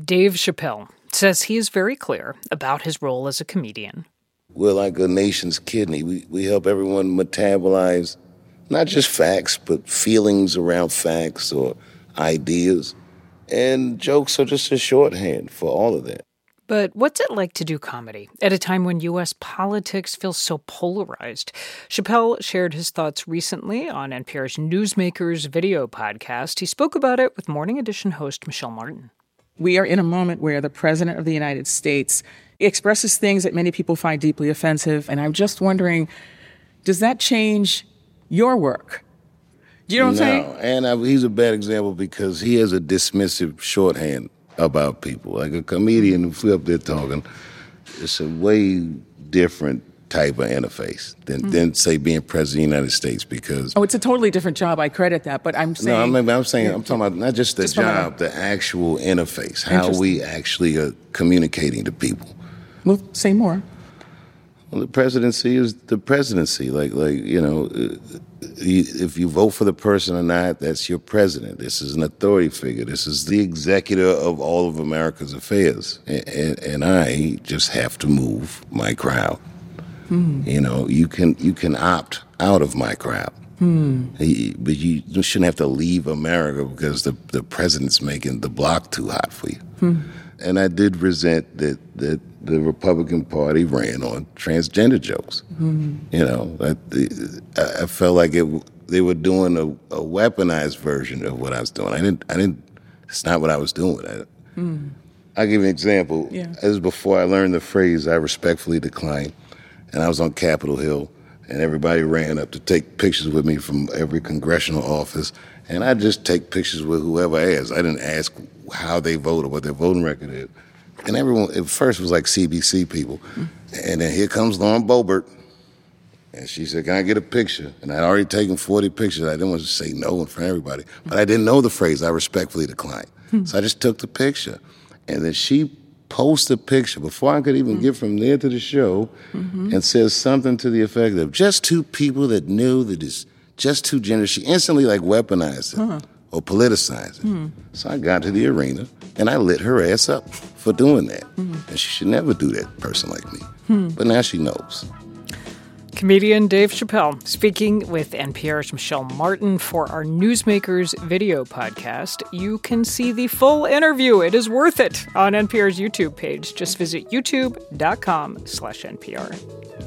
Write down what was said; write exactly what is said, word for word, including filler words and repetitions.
Dave Chappelle says he is very clear about his role as a comedian. We're like a nation's kidney. We, we help everyone metabolize not just facts, but feelings around facts or ideas. And jokes are just a shorthand for all of that. But what's it like to do comedy at a time when U S politics feels so polarized? Chappelle shared his thoughts recently on N P R's Newsmakers video podcast. He spoke about it with Morning Edition host Michelle Martin. We are in a moment where the President of the United States expresses things that many people find deeply offensive. And I'm just wondering, does that change your work? Do you know what I'm saying? No, and I, he's a bad example because he has a dismissive shorthand about people. Like a comedian, if we're up there talking, it's a way different type of interface than, mm. than say, being president of the United States because... Oh, it's a totally different job. I credit that, but I'm saying... No, I mean, I'm saying, I'm talking about not just the just job, the actual interface, how we actually are communicating to people. Well, say more. Well, the presidency is the presidency. Like, like you know, if you vote for the person or not, that's your president. This is an authority figure. This is the executor of all of America's affairs. And, and, and I just have to move my crowd. Hmm. You know, you can you can opt out of my crowd. Hmm. But you shouldn't have to leave America because the, the president's making the block too hot for you. Hmm. And I did resent that, that the Republican Party ran on transgender jokes. Mm-hmm. You know, I, I felt like it. They were doing a, a weaponized version of what I was doing. I didn't. I didn't. It's not what I was doing. I, mm. I'll give you an example. Yeah. This was before I learned the phrase "I respectfully decline," and I was on Capitol Hill, and everybody ran up to take pictures with me from every congressional office, and I just take pictures with whoever asked. I didn't ask how they voted, what their voting record is. And everyone, at first, was like C B C people. Mm. And then here comes Lauren Boebert. And she said, can I get a picture? And I'd already taken forty pictures. I didn't want to say no in front of everybody. But I didn't know the phrase, I respectfully decline. Mm. So I just took the picture. And then she posted a picture before I could even mm. get from there to the show mm-hmm. and says something to the effect of, just two people that knew that it's just two genders. She instantly, like, weaponized it. Uh-huh. Or politicize it. Mm. So I got to the arena, and I lit her ass up for doing that. Mm. And she should never do that, a person like me. Mm. But now she knows. Comedian Dave Chappelle speaking with N P R's Michelle Martin for our Newsmakers video podcast. You can see the full interview. It is worth it on N P R's YouTube page. Just visit youtube.com slash NPR.